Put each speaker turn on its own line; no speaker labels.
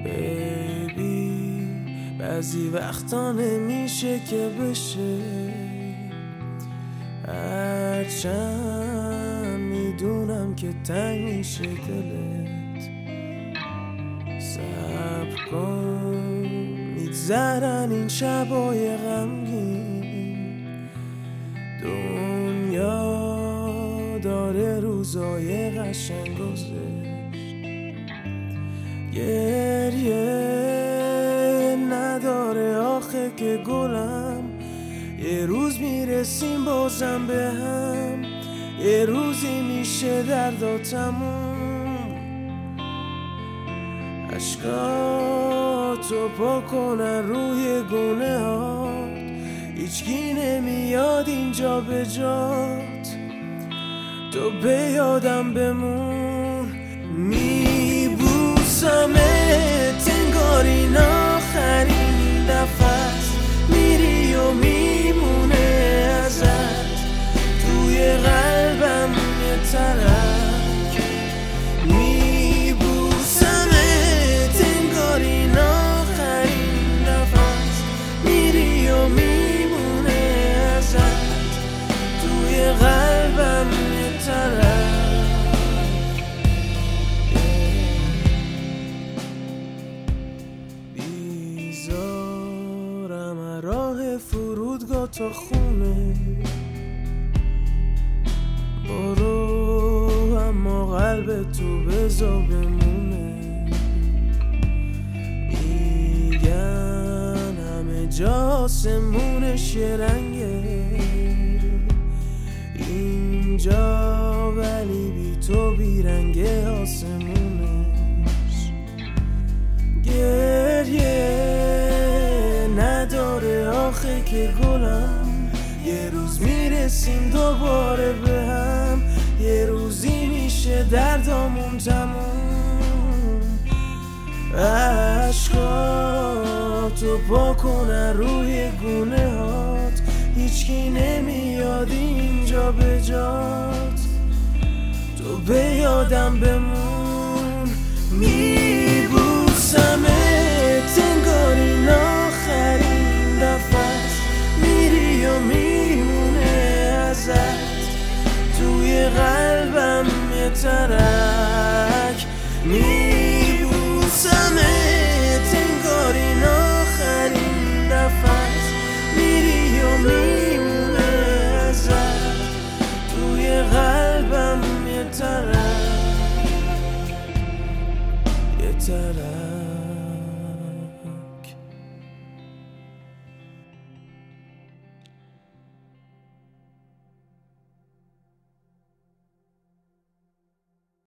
بیبی بعضی وقتا نمیشه که بشه، هرچند میدونم که تنگ میشه دلت. صبر کن میگذرن این شبای غمگین، دنیا داره روزای قشنگ گذشت. گریه نداره آخه که گلم، یه روز میرسیم بازم به هم، یه روزی میشه دردا تموم. عشقاتو پاک کنن روی گونه هات، هیچکی نمیاد اینجا به جات، تو به یادم بمون. میبوسمت انگار این آخرین دفعست، میری و میمونه ازت توی قلبم یه ترک. میبوسمت انگار این آخرین دفعست، میری و میمونه ازت توی قلبم یه ترک. راه فرودگاه تا خونه برو، اما قلب تو بذار بمونه. میگن همه جا آسمونش یه رنگه اینجا، ولی بی تو بیرنگه آسمونش. گریه نداره آخه که گلم، یه روز میرسیم دوباره به هم، یه روزی میشه دردامون تموم. عشقاتو پاک کنن روی گونه هات، هیچکی نمیاد اینجا به جات، تو به یادم بمون. میبوسمت انگار این آخرین دفعست، میری و میمونه ازت توی قلبم یه ترک. میبوسمت انگار این آخرین دفعست، میری و میمونه ازت توی قلبم یه ترک، یه ترک.